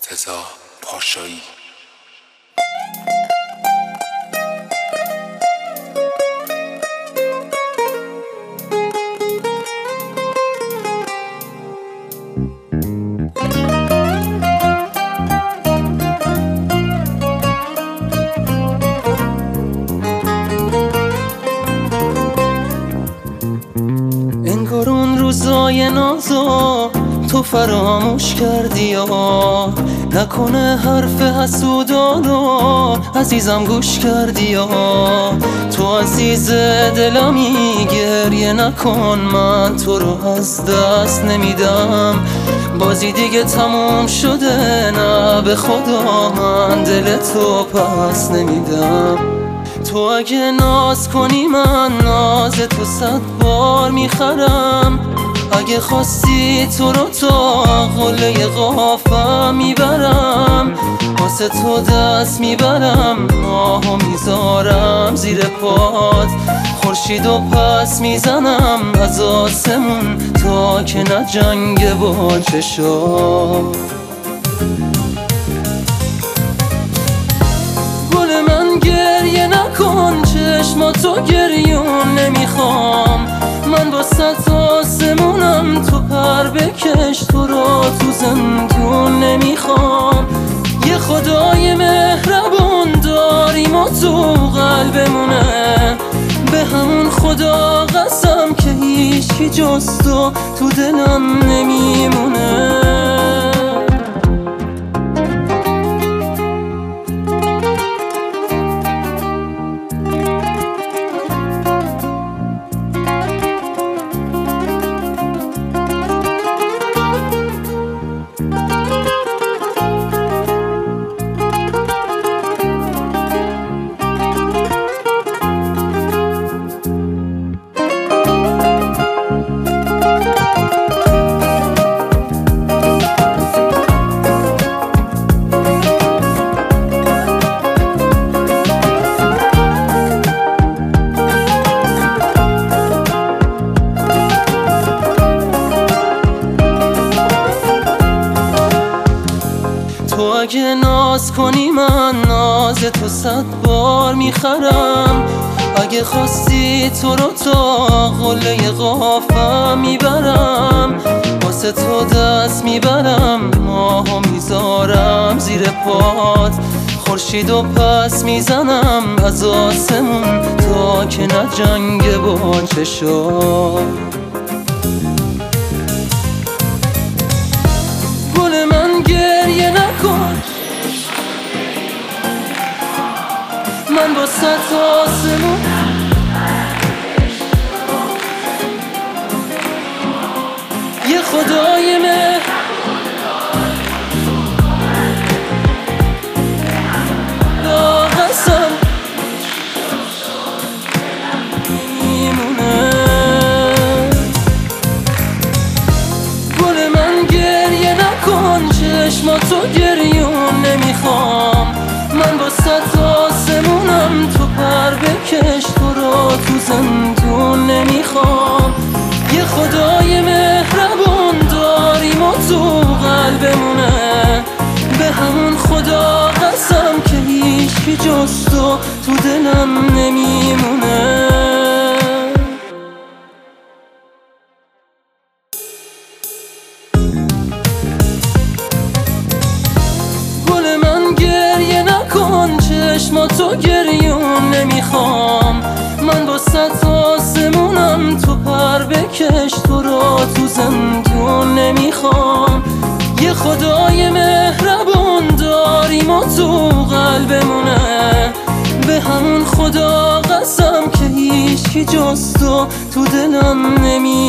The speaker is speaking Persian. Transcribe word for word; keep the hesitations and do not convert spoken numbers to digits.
مرتضی پاشایی. انگار اون روزای نازو تو فراموش کردی یا نکنه حرف حسودانو عزیزم گوش کردی یا تو عزیز دلمی گریه نکن، من تو رو از دست نمیدم، بازی دیگه تموم شده، نه به خدا من دل تو پس نمیدم. تو اگه ناز کنی من ناز تو صد بار میخرم، اگه خواستی تو رو تا قله قافم میبرم، واسه تو دست میبرم، ماهو میذارم زیر پات، خورشیدو پس میزنم از آسمون تا که نجنگه با چشام. گل من گریه نکن، چشماتو گریون نمیخوام، من با ست آسمونم، تو پر بکش، تو رو تو زندون نمیخوام. یه خدای مهربون داریم و تو قلبمونه، به همون خدا قسم که هیچی جز تو تو دلم نمیمونه. تو اگه ناز کنی من ناز تو صد بار میخرم، اگه خواستی تو رو تا قله قافم میبرم، واسه تو دست میبرم، ماهو میذارم زیر پات، خورشیدو پس میزنم از آسمون تا که نجنگه با چشام. گل من گریه نکن، من با ست آسمون یه خدای مهر قسم میمونه. گل من گریه نکن، چشماتو گریون نمیخوام، من با ست آسمونم، تو پر بکش، تو رو تو زندون نمیخوام. یه خدای مهربون داریم و تو قلبمونه، به همون خدا قسم که هیچی جز تو تو دلم نمیمونه. گل من گریه نکن، چشماتو گریون نمیخوام، من با ست آسمونم، تو پر بکش، تو رو تو زندون نمیخوام. یه خدای مهربون داریم و تو قلبمونه، به همون خدا قسم که هیچی جز تو تو دلم نمیمونه.